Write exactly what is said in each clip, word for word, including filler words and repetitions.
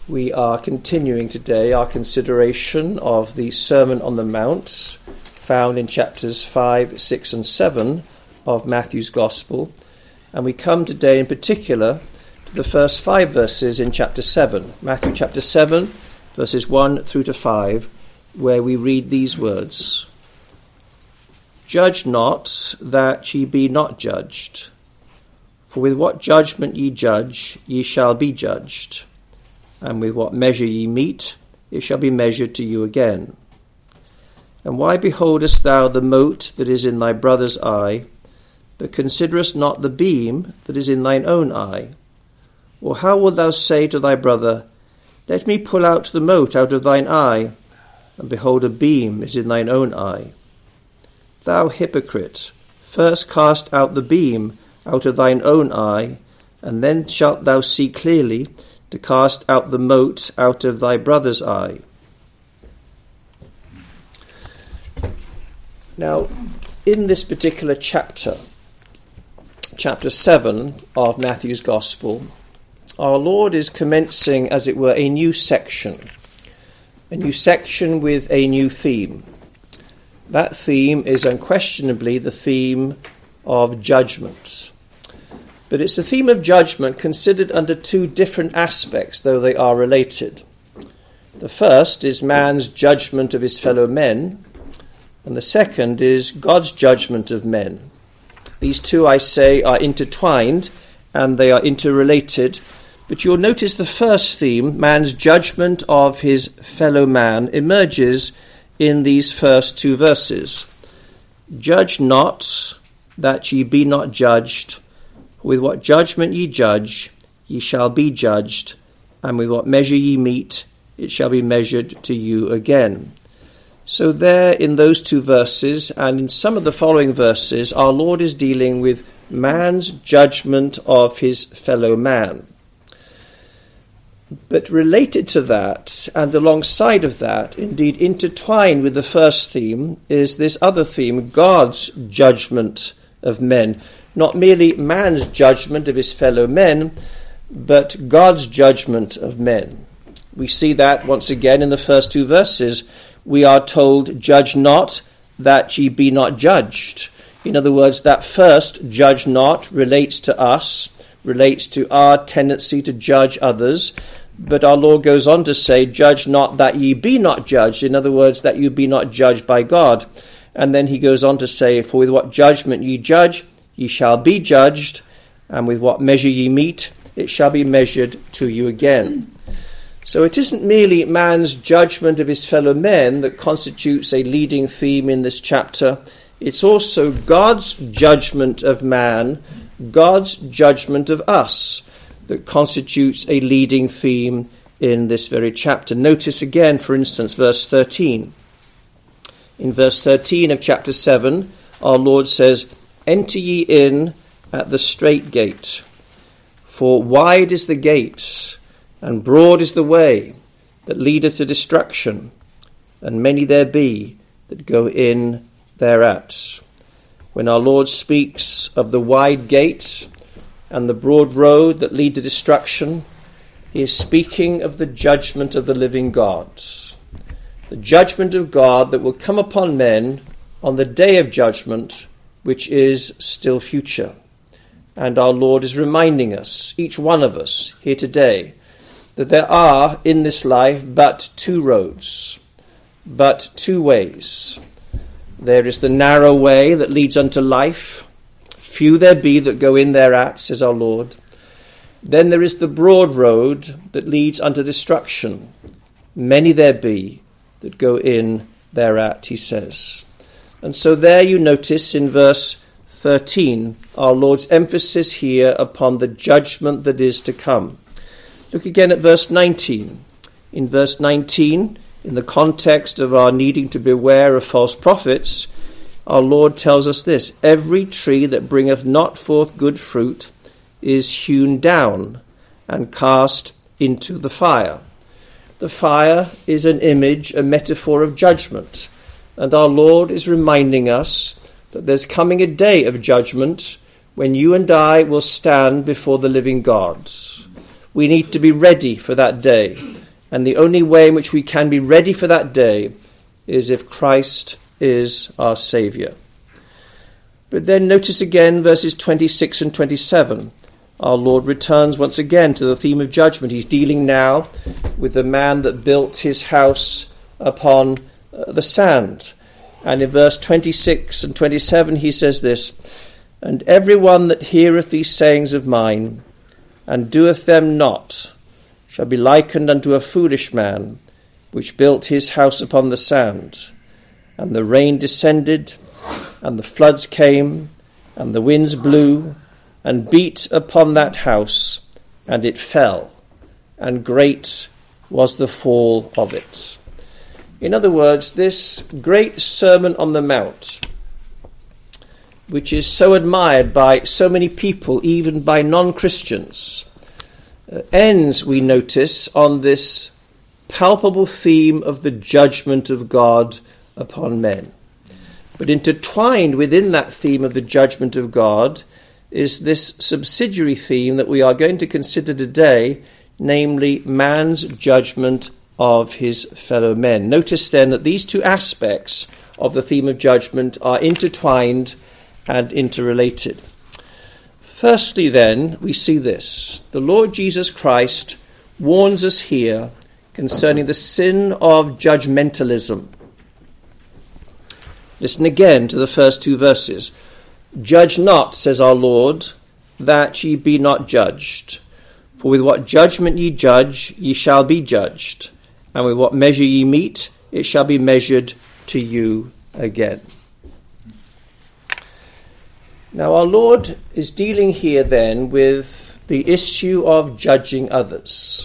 We are continuing today our consideration of the Sermon on the Mount, found in chapters five, six and seven of Matthew's Gospel. And we come today in particular to the first five verses in chapter seven, Matthew chapter seven, verses one through to five, where we read these words. Judge not, that ye be not judged. For with what judgment ye judge, ye shall be judged. And with what measure ye meet, it shall be measured to you again. And why beholdest thou the mote that is in thy brother's eye, but considerest not the beam that is in thine own eye? Or how wilt thou say to thy brother, Let me pull out the mote out of thine eye, and behold, a beam is in thine own eye? Thou hypocrite, first cast out the beam out of thine own eye, and then shalt thou see clearly to cast out the mote out of thy brother's eye. Now, in this particular chapter, chapter seven of Matthew's Gospel, our Lord is commencing, as it were, a new section, a new section with a new theme. That theme is unquestionably the theme of judgment. But it's a theme of judgment considered under two different aspects, though they are related. The first is man's judgment of his fellow men, and the second is God's judgment of men. These two, I say, are intertwined, and they are interrelated. But you'll notice the first theme, man's judgment of his fellow man, emerges in these first two verses. Judge not, that ye be not judged. With what judgment ye judge, ye shall be judged, and with what measure ye meet, it shall be measured to you again. So there in those two verses, and in some of the following verses, our Lord is dealing with man's judgment of his fellow man. But related to that, and alongside of that, indeed intertwined with the first theme, is this other theme, God's judgment of men. Not merely man's judgment of his fellow men, but God's judgment of men. We see that once again in the first two verses. We are told, judge not, that ye be not judged. In other words, that first, judge not, relates to us, relates to our tendency to judge others. But our Lord goes on to say, judge not that ye be not judged. In other words, that you be not judged by God. And then he goes on to say, for with what judgment ye judge, ye shall be judged, and with what measure ye meet, it shall be measured to you again. So it isn't merely man's judgment of his fellow men that constitutes a leading theme in this chapter. It's also God's judgment of man, God's judgment of us, that constitutes a leading theme in this very chapter. Notice again, for instance, verse thirteen. In verse thirteen of chapter seven, our Lord says, Enter ye in at the strait gate, for wide is the gate, and broad is the way that leadeth to destruction, and many there be that go in thereat. When our Lord speaks of the wide gate and the broad road that lead to destruction, he is speaking of the judgment of the living God, the judgment of God that will come upon men on the day of judgment, which is still future. And our Lord is reminding us, each one of us here today, that there are in this life but two roads, but two ways. There is the narrow way that leads unto life. Few there be that go in thereat, says our Lord. Then there is the broad road that leads unto destruction. Many there be that go in thereat, he says. And so there you notice in verse thirteen, our Lord's emphasis here upon the judgment that is to come. Look again at verse nineteen. In verse nineteen, in the context of our needing to beware of false prophets, our Lord tells us this, every tree that bringeth not forth good fruit is hewn down and cast into the fire. The fire is an image, a metaphor of judgment. And our Lord is reminding us that there's coming a day of judgment when you and I will stand before the living God. We need to be ready for that day. And the only way in which we can be ready for that day is if Christ is our Saviour. But then notice again verses twenty-six and twenty-seven. Our Lord returns once again to the theme of judgment. He's dealing now with the man that built his house upon uh, the sand. And in verse twenty-six and twenty-seven he says this, "And every one that heareth these sayings of mine, and doeth them not, shall be likened unto a foolish man, which built his house upon the sand. And the rain descended, and the floods came, and the winds blew, and beat upon that house, and it fell, and great was the fall of it." In other words, this great Sermon on the Mount, which is so admired by so many people, even by non-Christians, uh, ends, we notice, on this palpable theme of the judgment of God upon men. But intertwined within that theme of the judgment of God is this subsidiary theme that we are going to consider today, namely man's judgment of his fellow men. Notice then that these two aspects of the theme of judgment are intertwined and interrelated. Firstly then, we see this. The Lord Jesus Christ warns us here concerning the sin of judgmentalism. Listen again to the first two verses. "Judge not, says our Lord, that ye be not judged. For with what judgment ye judge, ye shall be judged. And with what measure ye mete, it shall be measured to you again." Now our Lord is dealing here then with the issue of judging others.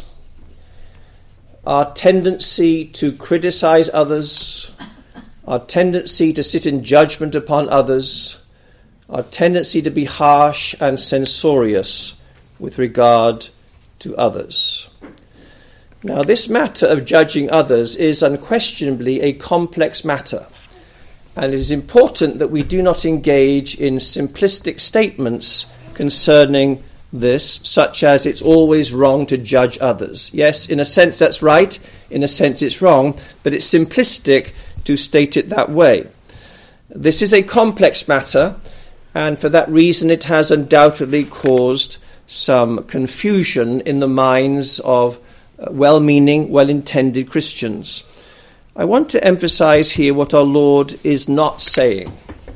Our tendency to criticize others, our tendency to sit in judgment upon others, our tendency to be harsh and censorious with regard to others. Now, this matter of judging others is unquestionably a complex matter, and it is important that we do not engage in simplistic statements concerning this, such as it's always wrong to judge others. Yes, in a sense that's right, in a sense it's wrong, but it's simplistic to state it that way. This is a complex matter, and for that reason it has undoubtedly caused some confusion in the minds of well-meaning, well-intended Christians. I want to emphasize here what our Lord is not saying.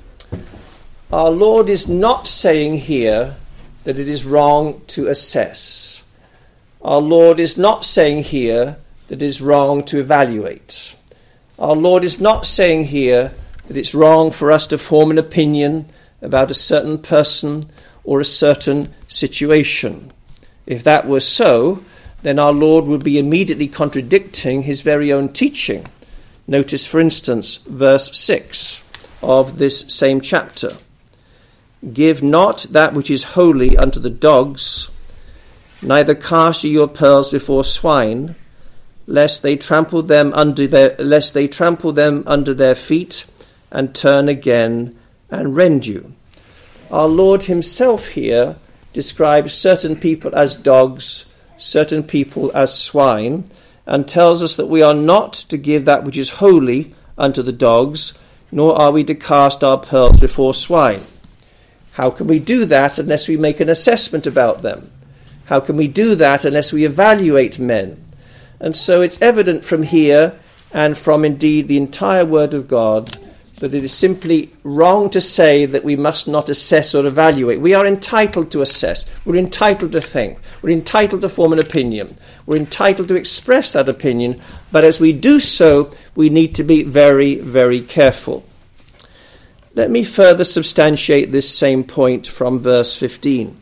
Our Lord is not saying here that it is wrong to assess. Our Lord is not saying here that it is wrong to evaluate. Our Lord is not saying here that it's wrong for us to form an opinion about a certain person or a certain situation. If that were so, then our Lord would be immediately contradicting his very own teaching. Notice, for instance, verse six of this same chapter. "Give not that which is holy unto the dogs, neither cast ye your pearls before swine, lest they trample them under their lest they trample them under their feet, and turn again and rend you." Our Lord himself here describes certain people as dogs, certain people as swine, and tells us that we are not to give that which is holy unto the dogs, nor are we to cast our pearls before swine. How can we do that unless we make an assessment about them? How can we do that unless we evaluate men? And so it's evident from here, and from indeed the entire Word of God, that it is simply wrong to say that we must not assess or evaluate. We are entitled to assess. We're entitled to think. We're entitled to form an opinion. We're entitled to express that opinion. But as we do so, we need to be very, very careful. Let me further substantiate this same point from verse fifteen.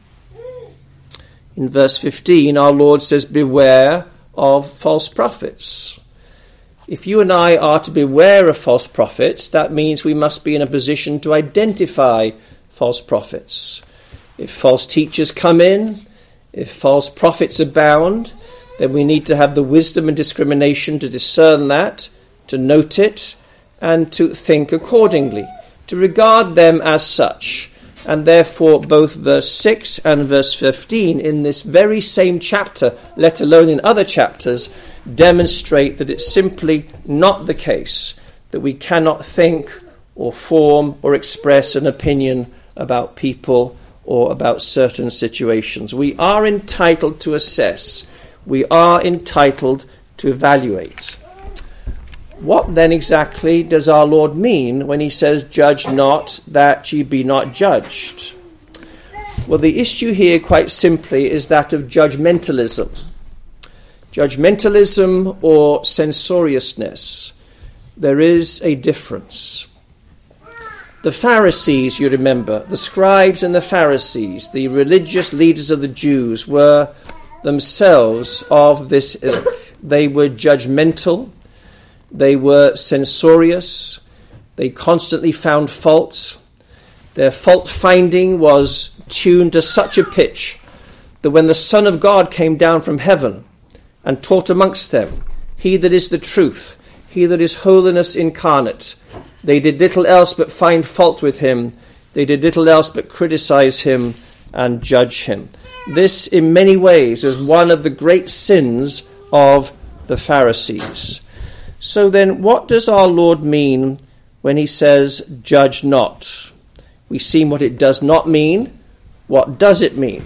In verse fifteen, our Lord says, "Beware of false prophets." If you and I are to beware of false prophets, that means we must be in a position to identify false prophets. If false teachers come in, if false prophets abound, then we need to have the wisdom and discrimination to discern that, to note it, and to think accordingly, to regard them as such, And therefore, both verse six and verse fifteen in this very same chapter, let alone in other chapters, demonstrate that it's simply not the case that we cannot think or form or express an opinion about people or about certain situations. We are entitled to assess. We are entitled to evaluate. What then exactly does our Lord mean when he says, "Judge not, that ye be not judged"? Well, the issue here, quite simply, is that of judgmentalism. Judgmentalism or censoriousness. There is a difference. The Pharisees, you remember, the scribes and the Pharisees, the religious leaders of the Jews, were themselves of this ilk. They were judgmental. They were censorious. They constantly found fault. Their fault-finding was tuned to such a pitch that when the Son of God came down from heaven and taught amongst them, he that is the truth, he that is holiness incarnate, they did little else but find fault with him. They did little else but criticize him and judge him. This, in many ways, is one of the great sins of the Pharisees. So then, what does our Lord mean when he says, "Judge not"? We've seen what it does not mean. What does it mean?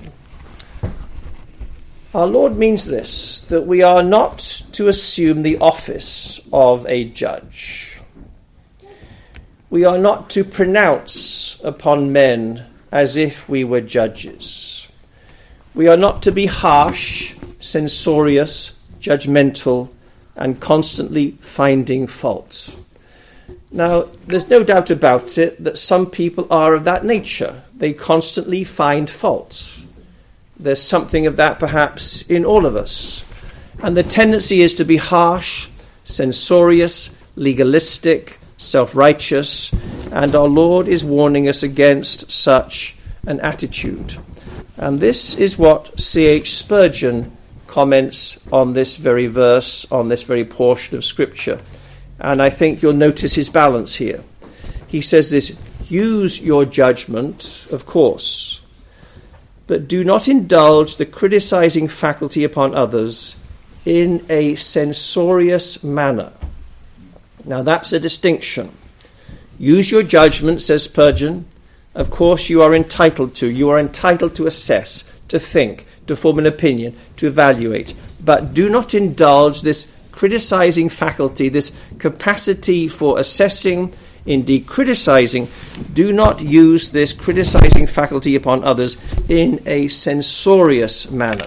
Our Lord means this, that we are not to assume the office of a judge. We are not to pronounce upon men as if we were judges. We are not to be harsh, censorious, judgmental, and constantly finding fault. Now, there's no doubt about it that some people are of that nature. They constantly find fault. There's something of that perhaps in all of us. And the tendency is to be harsh, censorious, legalistic, self-righteous, and our Lord is warning us against such an attitude. And this is what C H Spurgeon comments on this very verse, on this very portion of Scripture. And I think you'll notice his balance here. He says this: use your judgment, of course, but do not indulge the criticizing faculty upon others in a censorious manner. Now that's a distinction. Use your judgment, says Spurgeon. Of course you are entitled to. You are entitled to assess, to think, to form an opinion, to evaluate. But do not indulge this criticizing faculty, this capacity for assessing, indeed criticizing. Do not use this criticizing faculty upon others in a censorious manner.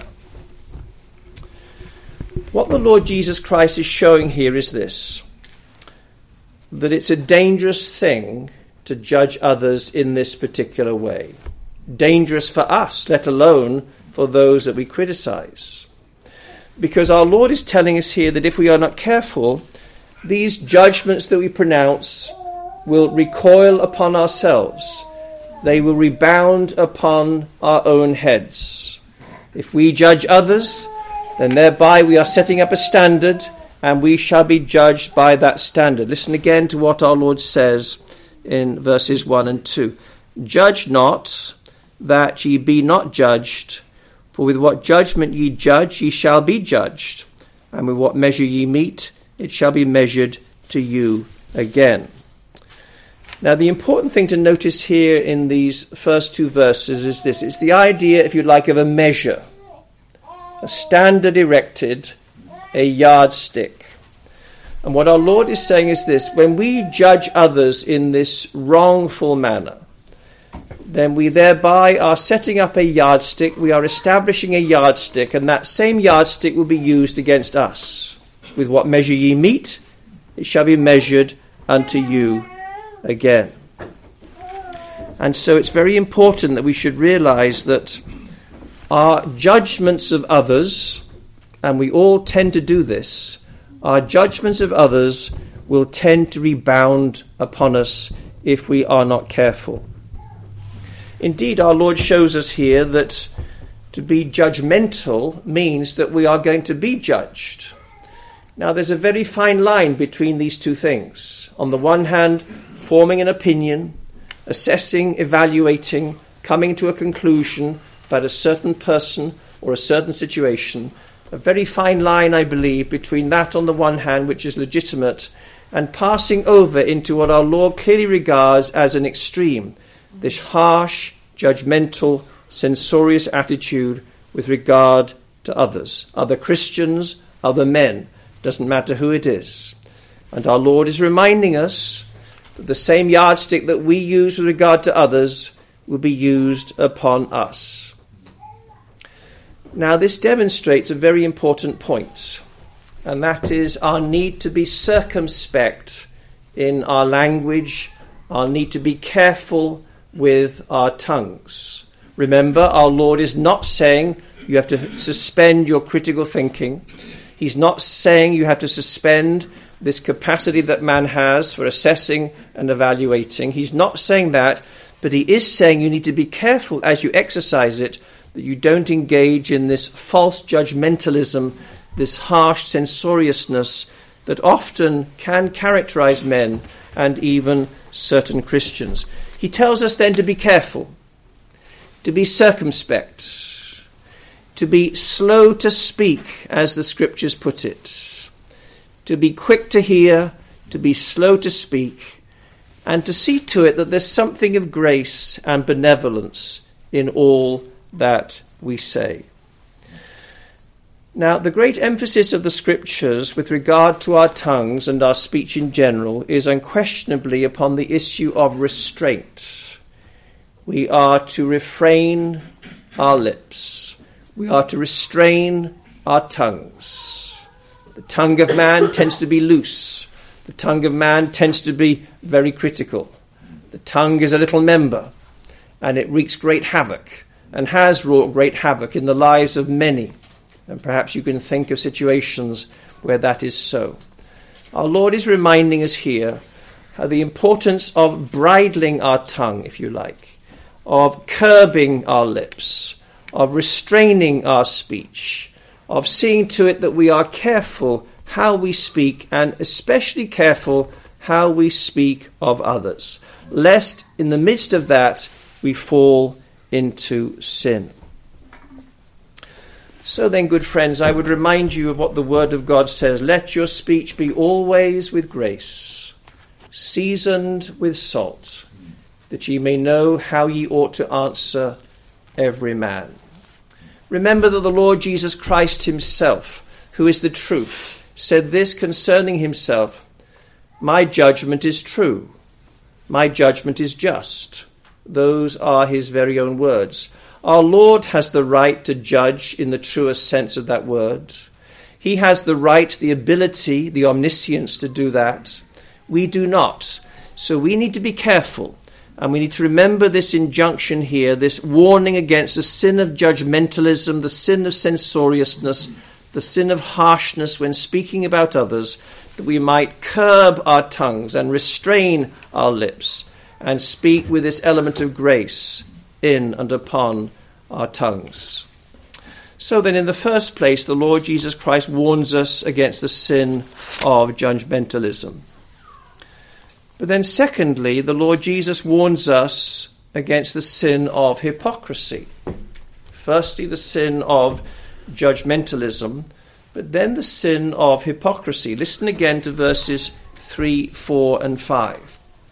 What the Lord Jesus Christ is showing here is this: that it's a dangerous thing to judge others in this particular way. Dangerous for us, let alone for those that we criticize. Because our Lord is telling us here that if we are not careful, these judgments that we pronounce will recoil upon ourselves. They will rebound upon our own heads. If we judge others, then thereby we are setting up a standard, and we shall be judged by that standard. Listen again to what our Lord says in verses one and two. Judge not, that ye be not judged. For with what judgment ye judge, ye shall be judged. And with what measure ye meet, it shall be measured to you again. Now, the important thing to notice here in these first two verses is this. It's the idea, if you like, of a measure. A standard erected, a yardstick. And what our Lord is saying is this: when we judge others in this wrongful manner, then we thereby are setting up a yardstick, we are establishing a yardstick, and that same yardstick will be used against us. With what measure ye meet, it shall be measured unto you again. And so it's very important that we should realize that our judgments of others, and we all tend to do this, our judgments of others will tend to rebound upon us if we are not careful. Indeed, our Lord shows us here that to be judgmental means that we are going to be judged. Now, there's a very fine line between these two things. On the one hand, forming an opinion. assessing, evaluating, coming to a conclusion about a certain person or a certain situation. A very fine line, I believe, between that on the one hand, which is legitimate, and passing over into what our Lord clearly regards as an extreme, this harsh, judgmental, censorious attitude with regard to others, other Christians, other men, doesn't matter who it is. And our Lord is reminding us that the same yardstick that we use with regard to others will be used upon us. Now, this demonstrates a very important point, and that is our need to be circumspect in our language, our need to be careful with our tongues. Remember, our Lord is not saying you have to suspend your critical thinking. He's not saying you have to suspend this capacity that man has for assessing and evaluating. He's not saying that, but he is saying you need to be careful as you exercise it that you don't engage in this false judgmentalism, this harsh censoriousness that often can characterize men and even certain Christians. He tells us then to be careful, to be circumspect, to be slow to speak, as the scriptures put it, to be quick to hear, to be slow to speak, and to see to it that there's something of grace and benevolence in all that we say. Now, the great emphasis of the scriptures with regard to our tongues and our speech in general is unquestionably upon the issue of restraint. We are to refrain our lips. We are to restrain our tongues. The tongue of man tends to be loose. The tongue of man tends to be very critical. The tongue is a little member, and it wreaks great havoc, and has wrought great havoc in the lives of many. And perhaps you can think of situations where that is so. Our Lord is reminding us here of the importance of bridling our tongue, if you like, of curbing our lips, of restraining our speech, of seeing to it that we are careful how we speak, and especially careful how we speak of others, lest in the midst of that we fall into sin. So then, good friends, I would remind you of what the Word of God says. Let your speech be always with grace, seasoned with salt, that ye may know how ye ought to answer every man. Remember that the Lord Jesus Christ himself, who is the truth, said this concerning himself: my judgment is true, my judgment is just. Those are his very own words. Our Lord has the right to judge in the truest sense of that word. He has the right, the ability, the omniscience to do that. We do not. So we need to be careful. And we need to remember this injunction here, this warning against the sin of judgmentalism, the sin of censoriousness, the sin of harshness when speaking about others, that we might curb our tongues and restrain our lips and speak with this element of grace in and upon our tongues. So then, in the first place, the Lord Jesus Christ warns us against the sin of judgmentalism. But then secondly, the Lord Jesus warns us against the sin of hypocrisy. Firstly, the sin of judgmentalism, but then the sin of hypocrisy. Listen again to verses three, four, and five.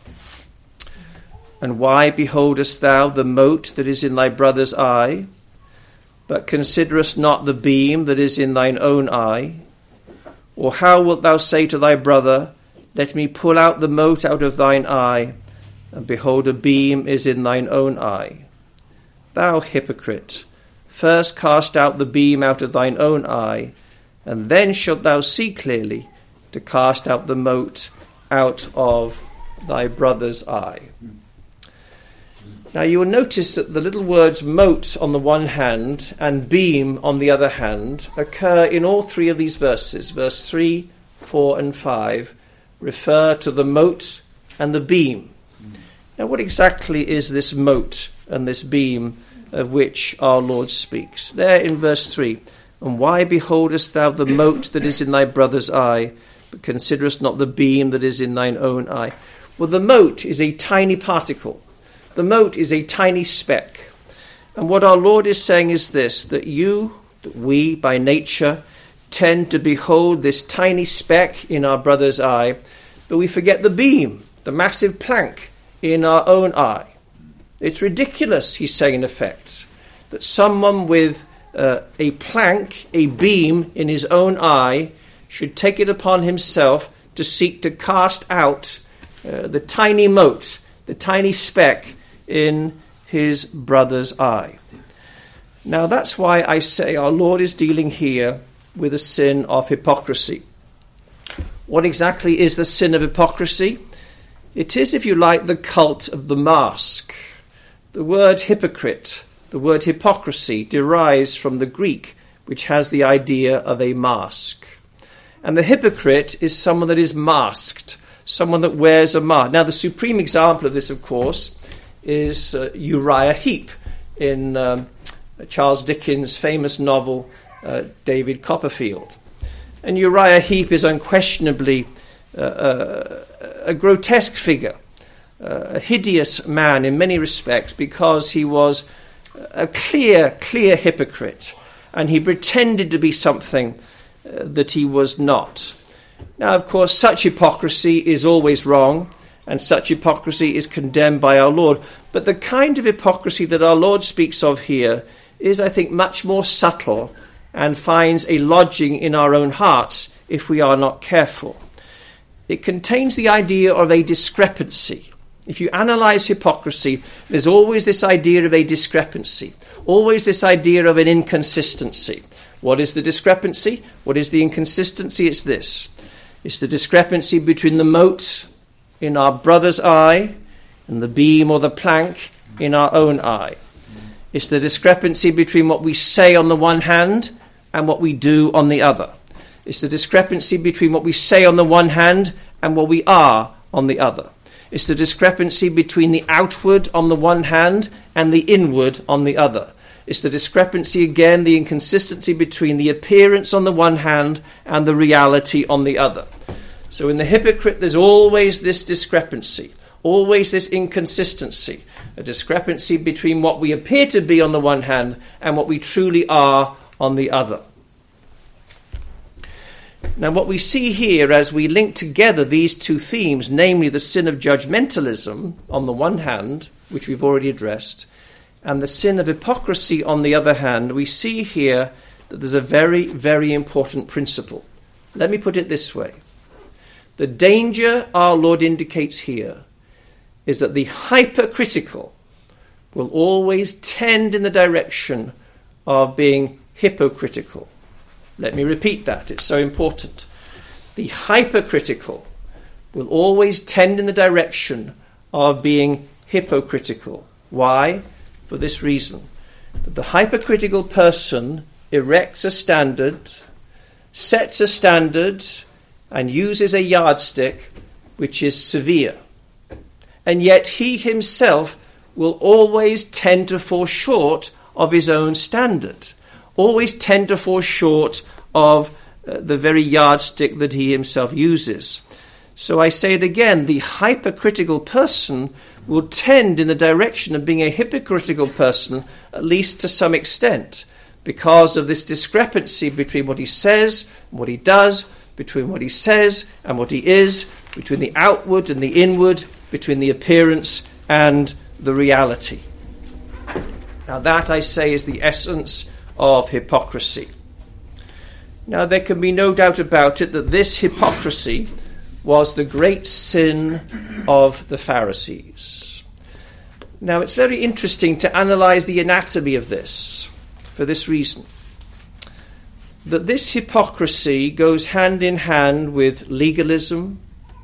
And why beholdest thou the mote that is in thy brother's eye, but considerest not the beam that is in thine own eye? Or how wilt thou say to thy brother, let me pull out the mote out of thine eye, and behold, a beam is in thine own eye? Thou hypocrite, first cast out the beam out of thine own eye, and then shalt thou see clearly to cast out the mote out of thy brother's eye. Now you will notice that the little words mote on the one hand and beam on the other hand occur in all three of these verses. Verse three, four, and five refer to the mote and the beam. Now what exactly is this mote and this beam of which our Lord speaks? There in verse three, and why beholdest thou the mote that is in thy brother's eye, but considerest not the beam that is in thine own eye? Well, the mote is a tiny particle. The mote is a tiny speck. And what our Lord is saying is this, that you, that we, by nature, tend to behold this tiny speck in our brother's eye, but we forget the beam, the massive plank in our own eye. It's ridiculous, he's saying in effect, that someone with uh, a plank, a beam in his own eye, should take it upon himself to seek to cast out uh, the tiny mote, the tiny speck in his brother's eye. Now that's why I say our Lord is dealing here with the sin of hypocrisy. What exactly is the sin of hypocrisy? It is, if you like, the cult of the mask. The word hypocrite, the word hypocrisy, derives from the Greek, which has the idea of a mask. And the hypocrite is someone that is masked, someone that wears a mask. Now, the supreme example of this, of course, is uh, Uriah Heep in um, Charles Dickens' famous novel, uh, David Copperfield. And Uriah Heep is unquestionably uh, uh, a grotesque figure, uh, a hideous man in many respects, because he was a clear, clear hypocrite, and he pretended to be something uh, that he was not. Now, of course, such hypocrisy is always wrong, and such hypocrisy is condemned by our Lord. But the kind of hypocrisy that our Lord speaks of here is, I think, much more subtle and finds a lodging in our own hearts if we are not careful. It contains the idea of a discrepancy. If you analyze hypocrisy, there's always this idea of a discrepancy, always this idea of an inconsistency. What is the discrepancy? What is the inconsistency? It's this. It's the discrepancy between the mote in our brother's eye and the beam or the plank in our own eye. It's the discrepancy between what we say on the one hand and what we do on the other. It's the discrepancy between what we say on the one hand and what we are on the other. It's the discrepancy between the outward on the one hand and the inward on the other. It's the discrepancy again, the inconsistency between the appearance on the one hand and the reality on the other. So in the hypocrite, there's always this discrepancy, always this inconsistency, a discrepancy between what we appear to be on the one hand and what we truly are on the other. Now, what we see here as we link together these two themes, namely the sin of judgmentalism on the one hand, which we've already addressed, and the sin of hypocrisy on the other hand, we see here that there's a very, very important principle. Let me put it this way. The danger our Lord indicates here is that the hypercritical will always tend in the direction of being hypocritical. Let me repeat that, it's so important. The hypercritical will always tend in the direction of being hypocritical. Why? For this reason, that the hypercritical person erects a standard, sets a standard, and uses a yardstick which is severe. And yet he himself will always tend to fall short of his own standard, always tend to fall short of uh, the very yardstick that he himself uses. So I say it again, the hypercritical person will tend in the direction of being a hypocritical person, at least to some extent, because of this discrepancy between what he says and what he does, between what he says and what he is, between the outward and the inward, between the appearance and the reality. Now that, I say, is the essence of hypocrisy. Now there can be no doubt about it that this hypocrisy was the great sin of the Pharisees. Now it's very interesting to analyze the anatomy of this for this reason. That this hypocrisy goes hand in hand with legalism,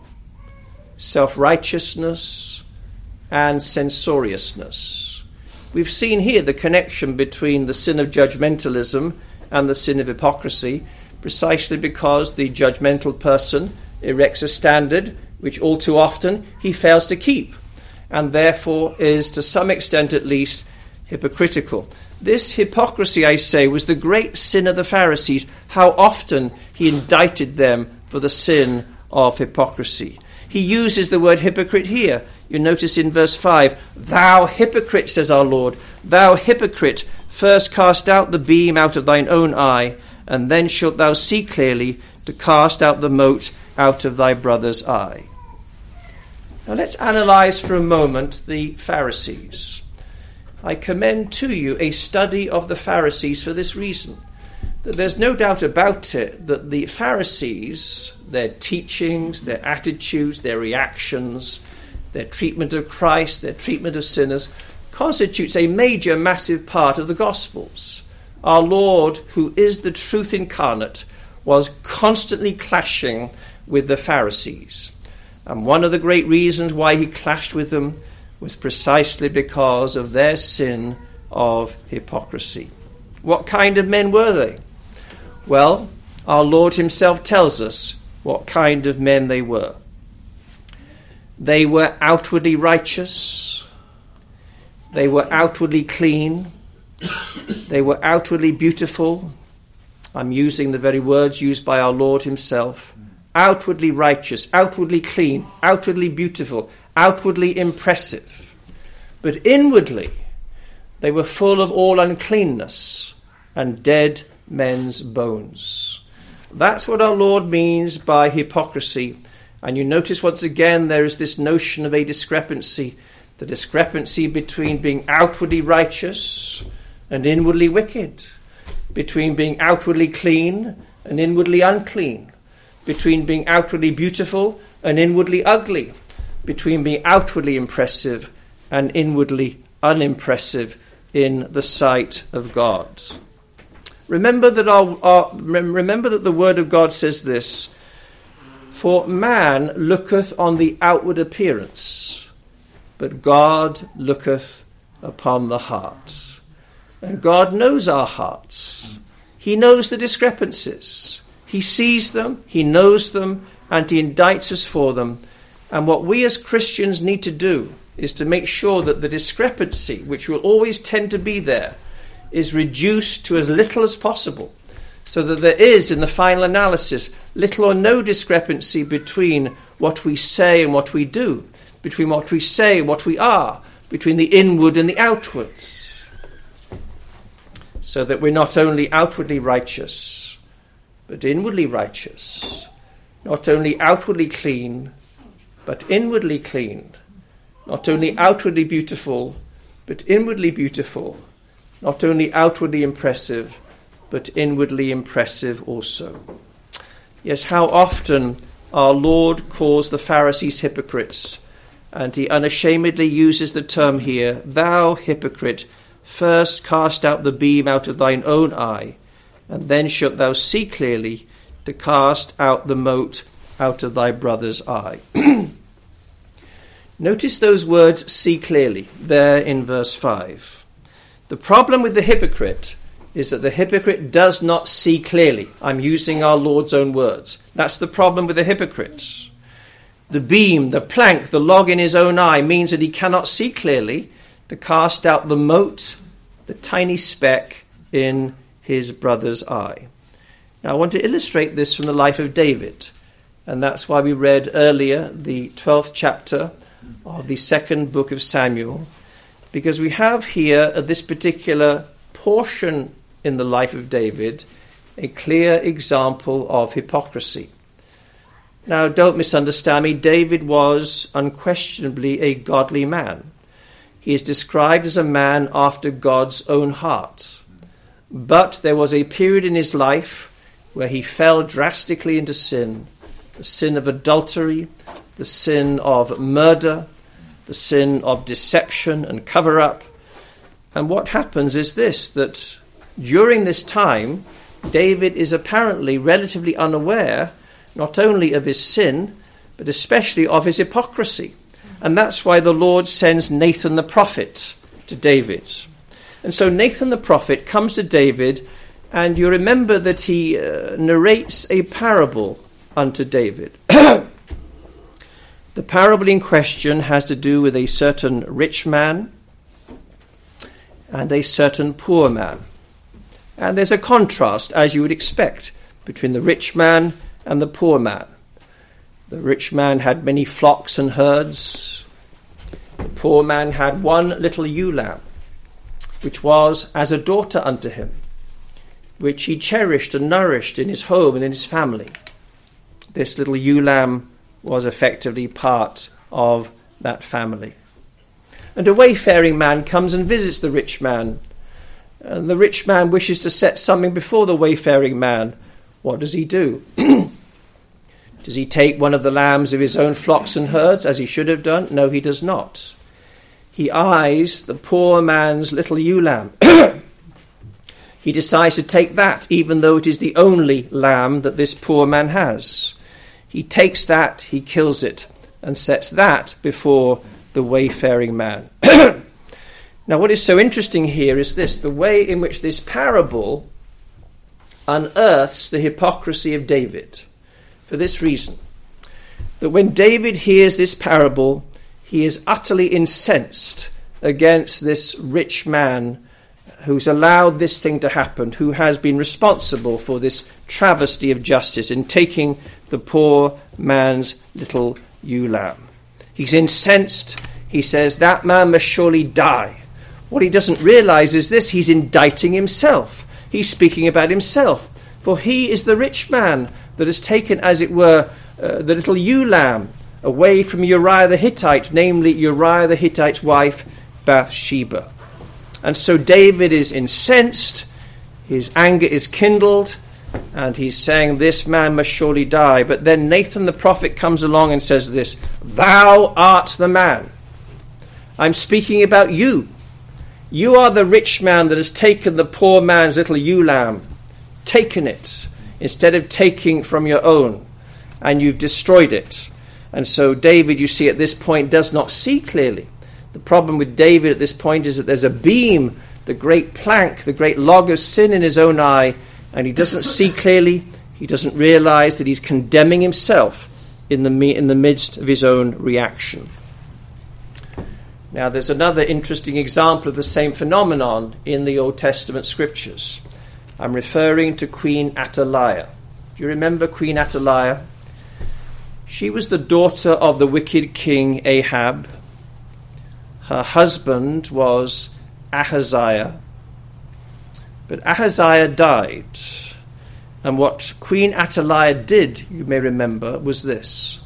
self-righteousness, and censoriousness. We've seen here the connection between the sin of judgmentalism and the sin of hypocrisy, precisely because the judgmental person erects a standard which all too often he fails to keep, and therefore is, to some extent at least, hypocritical. This hypocrisy, I say, was the great sin of the Pharisees. How often he indicted them for the sin of hypocrisy. He uses the word hypocrite here. You notice in verse five, "Thou hypocrite," says our Lord, "thou hypocrite, first cast out the beam out of thine own eye, and then shalt thou see clearly to cast out the mote out of thy brother's eye." Now let's analyze for a moment the Pharisees. I commend to you a study of the Pharisees for this reason, that there's no doubt about it that the Pharisees, their teachings, their attitudes, their reactions, their treatment of Christ, their treatment of sinners, constitutes a major, massive part of the Gospels. Our Lord, who is the truth incarnate, was constantly clashing with the Pharisees. And one of the great reasons why he clashed with them was precisely because of their sin of hypocrisy. What kind of men were they? Well, our Lord himself tells us what kind of men they were. They were outwardly righteous. They were outwardly clean. They were outwardly beautiful. I'm using the very words used by our Lord himself. Outwardly righteous, outwardly clean, outwardly beautiful, outwardly impressive. But inwardly, they were full of all uncleanness and dead men's bones. That's what our Lord means by hypocrisy. And you notice once again there is this notion of a discrepancy, the discrepancy between being outwardly righteous and inwardly wicked, between being outwardly clean and inwardly unclean, between being outwardly beautiful and inwardly ugly, between being outwardly impressive and inwardly unimpressive in the sight of God. Remember that our, our remember that the word of God says this: "For man looketh on the outward appearance, but God looketh upon the heart." And God knows our hearts. He knows the discrepancies. He sees them, he knows them, and he indicts us for them. And what we as Christians need to do is to make sure that the discrepancy, which will always tend to be there, is reduced to as little as possible, so that there is, in the final analysis, little or no discrepancy between what we say and what we do, between what we say and what we are, between the inward and the outwards, so that we're not only outwardly righteous, but inwardly righteous, not only outwardly clean, but inwardly clean, not only outwardly beautiful, but inwardly beautiful, not only outwardly impressive, but inwardly impressive also. Yes, how often our Lord calls the Pharisees hypocrites, and he unashamedly uses the term here, "Thou hypocrite, first cast out the beam out of thine own eye, and then shalt thou see clearly to cast out the mote out of thy brother's eye." Notice those words, "see clearly," there in verse five. The problem with the hypocrite is that the hypocrite does not see clearly. I'm using our Lord's own words. That's the problem with the hypocrite. The beam, the plank, the log in his own eye means that he cannot see clearly to cast out the mote, the tiny speck in his brother's eye. Now I want to illustrate this from the life of David, and that's why we read earlier the twelfth chapter of the second book of Samuel, because we have here at this particular portion in the life of David a clear example of hypocrisy. Now don't misunderstand me, David was unquestionably a godly man. He is described as a man after God's own heart. But there was a period in his life where he fell drastically into sin, the sin of adultery, the sin of murder, the sin of deception and cover-up. And what happens is this, that during this time, David is apparently relatively unaware not only of his sin, but especially of his hypocrisy. And that's why the Lord sends Nathan the prophet to David. And so Nathan the prophet comes to David, and you remember that he uh, narrates a parable unto David. The parable in question has to do with a certain rich man and a certain poor man. And there's a contrast, as you would expect, between the rich man and the poor man. The rich man had many flocks and herds. The poor man had one little ewe lamb, which was as a daughter unto him, which he cherished and nourished in his home and in his family. This little ewe lamb was effectively part of that family. And a wayfaring man comes and visits the rich man. And the rich man wishes to set something before the wayfaring man. What does he do? Does he take one of the lambs of his own flocks and herds, as he should have done? No, he does not. He eyes the poor man's little ewe lamb. He decides to take that, even though it is the only lamb that this poor man has. He takes that, he kills it, and sets that before the wayfaring man. Now, what is so interesting here is this, the way in which this parable unearths the hypocrisy of David. For this reason, that when David hears this parable, he is utterly incensed against this rich man who's allowed this thing to happen, who has been responsible for this travesty of justice in taking the poor man's little ewe lamb. He's incensed. He says, that man must surely die. What he doesn't realize is this, he's indicting himself. He's speaking about himself. For he is the rich man that has taken, as it were, uh, the little ewe lamb away from Uriah the Hittite, namely Uriah the Hittite's wife, Bathsheba. And so David is incensed, his anger is kindled, and he's saying, this man must surely die. But then Nathan the prophet comes along and says this, thou art the man. I'm speaking about you. You are the rich man that has taken the poor man's little ewe lamb, taken it, instead of taking from your own, and you've destroyed it. And so David, you see, at this point does not see clearly. The problem with David at this point is that there's a beam, the great plank, the great log of sin in his own eye, and he doesn't see clearly. He doesn't realize that he's condemning himself in the in the midst of his own reaction. Now, there's another interesting example of the same phenomenon in the Old Testament scriptures. I'm referring to Queen Athaliah. Do you remember Queen Athaliah? She was the daughter of the wicked king Ahab. Her husband was Ahaziah. But Ahaziah died. And what Queen Athaliah did, you may remember, was this.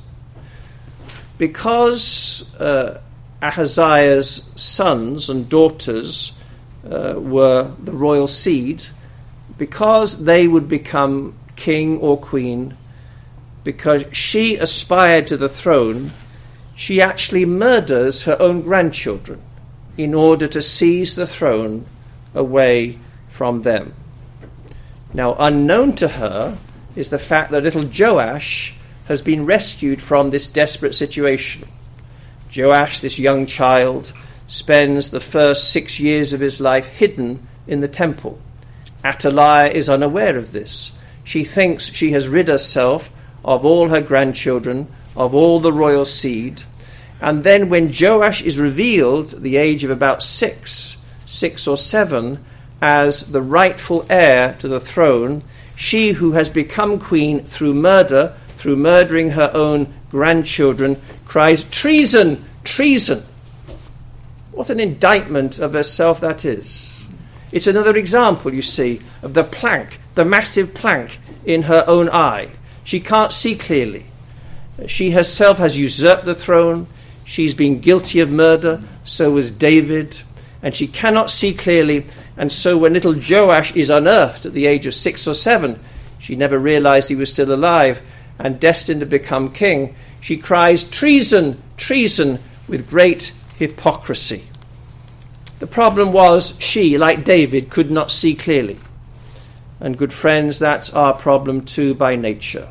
Because uh, Ahaziah's sons and daughters uh, were the royal seed, because they would become king or queen, because she aspired to the throne, she actually murders her own grandchildren in order to seize the throne away from them. Now, unknown to her is the fact that little Joash has been rescued from this desperate situation. Joash, this young child, spends the first six years of his life hidden in the temple. Athaliah is unaware of this. She thinks she has rid herself of all her grandchildren, of all the royal seed. And then when Joash is revealed at the age of about six, six or seven, as the rightful heir to the throne, she who has become queen through murder, through murdering her own grandchildren, cries, treason, treason. What an indictment of herself that is. It's another example, you see, of the plank, the massive plank in her own eye. She can't see clearly. She herself has usurped the throne. She's been guilty of murder. So was David. And she cannot see clearly. And so when little Joash is unearthed at the age of six or seven, she never realized he was still alive and destined to become king. She cries, treason, treason, with great hypocrisy. The problem was she, like David, could not see clearly. And good friends, that's our problem too by nature.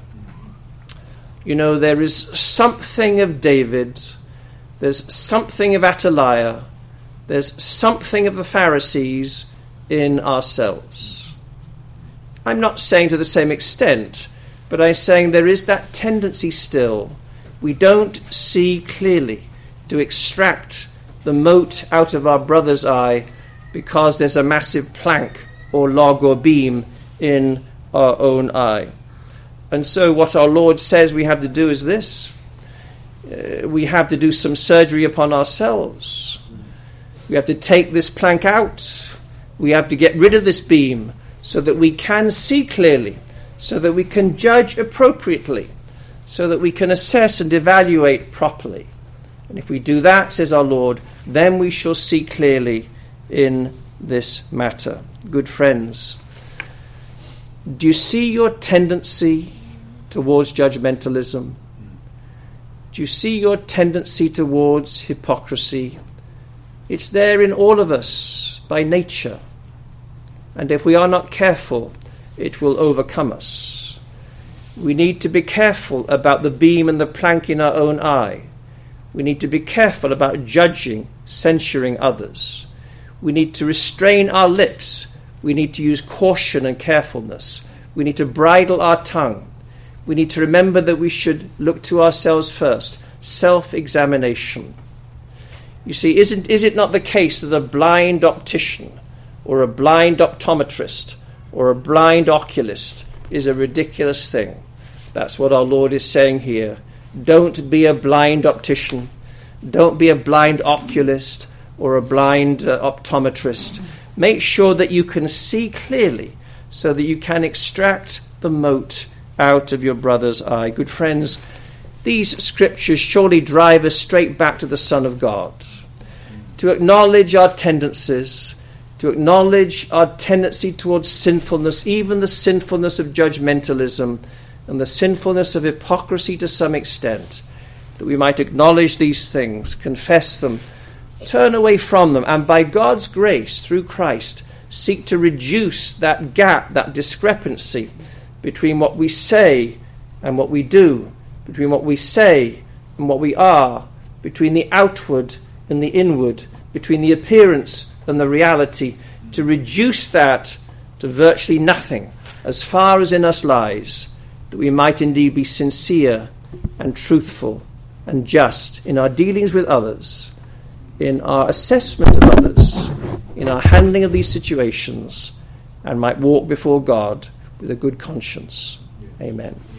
You know, there is something of David, there's something of Athaliah, there's something of the Pharisees in ourselves. I'm not saying to the same extent, but I'm saying there is that tendency still. We don't see clearly to extract the mote out of our brother's eye because there's a massive plank or log or beam in our own eye. And so what our Lord says we have to do is this. Uh, we have to do some surgery upon ourselves. We have to take this plank out. We have to get rid of this beam so that we can see clearly, so that we can judge appropriately, so that we can assess and evaluate properly. And if we do that, says our Lord, then we shall see clearly in this matter. Good friends, do you see your tendency towards judgmentalism? Do you see your tendency towards hypocrisy? It's there in all of us by nature. And if we are not careful, it will overcome us. We need to be careful about the beam and the plank in our own eye. We need to be careful about judging, censuring others. We need to restrain our lips. We need to use caution and carefulness. We need to bridle our tongue. We need to remember that we should look to ourselves first. Self-examination. You see, isn't, is it not the case that a blind optician or a blind optometrist or a blind oculist is a ridiculous thing? That's what our Lord is saying here. Don't be a blind optician. Don't be a blind oculist or a blind uh, optometrist. Make sure that you can see clearly so that you can extract the mote out of your brother's eye. Good friends, these scriptures surely drive us straight back to the Son of God. To acknowledge our tendencies, to acknowledge our tendency towards sinfulness, even the sinfulness of judgmentalism and the sinfulness of hypocrisy to some extent, that we might acknowledge these things, confess them, turn away from them, and by God's grace, through Christ, seek to reduce that gap, that discrepancy between what we say and what we do, between what we say and what we are, between the outward and the inward, between the appearance and the reality, to reduce that to virtually nothing, as far as in us lies, that we might indeed be sincere and truthful and just in our dealings with others, in our assessment of others, in our handling of these situations, and might walk before God with a good conscience. Amen.